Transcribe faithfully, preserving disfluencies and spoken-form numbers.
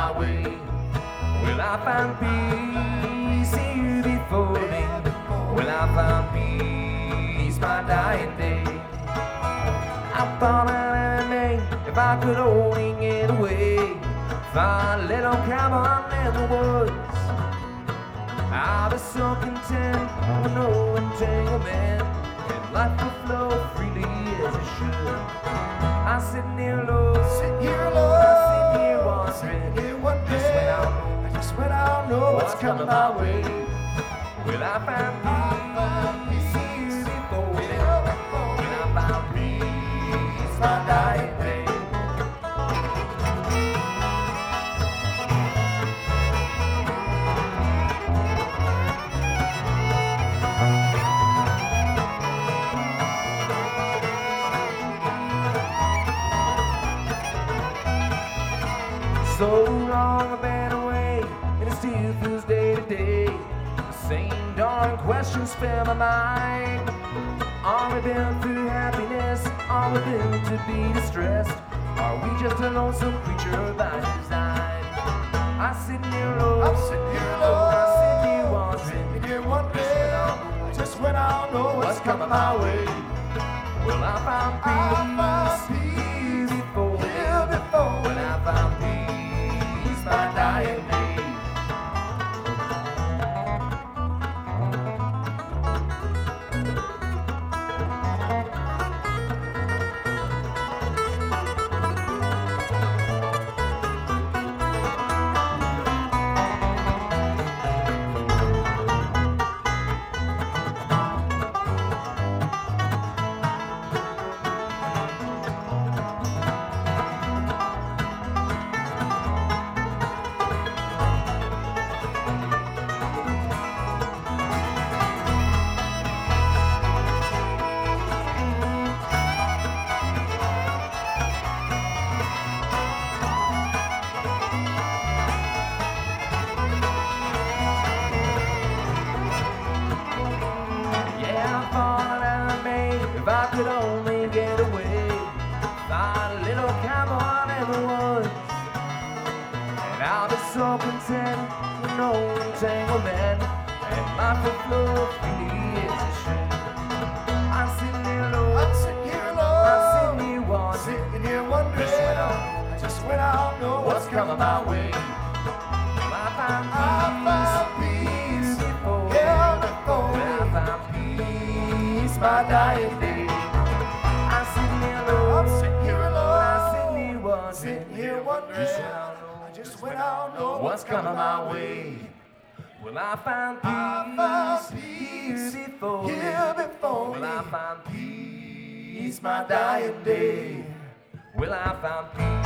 my way? Will I find peace here before me? Will I find peace my dying day? I thought I'd name if I could only get away. Find a little cabin in the woods. I'll be so content with no entanglement, and life will flow freely as it should. I sit near low, Sit here low, I sit here wondering, sit here wondering, just when I know, just when I know what's coming my way. Will I find peace here before me? Will I find peace my dying day? So long I've been away, and it still feels day to day. The same darn questions fill my mind. Are we built for happiness? Are we built to be distressed? Are we just a lonesome creature by design? I sit near low, I'm sitting here low, I sit here wondering, sitting here wondering, just when I know what's coming my way? Will I find peace? I found here before me? here before Will I find peace my dying day? If I could only get away, find a little cabin in the woods, and I'll be so content with no entanglement, and life will flow freely as it should. I'm sitting here low, I'm sitting here low, I'm sitting here wondering, sitting here wondering, just when I, just when I know what's coming my way. Will I find I found peace peace before me? here before Will I me. find peace my dying day? I'm sitting here low, I'm sitting here I'm alone, sitting here wondering, sitting here wondering, just when I know, just when I know what's coming my way. Will I find I found peace peace here before me? here before Will I me. find peace my dying day? Will I find peace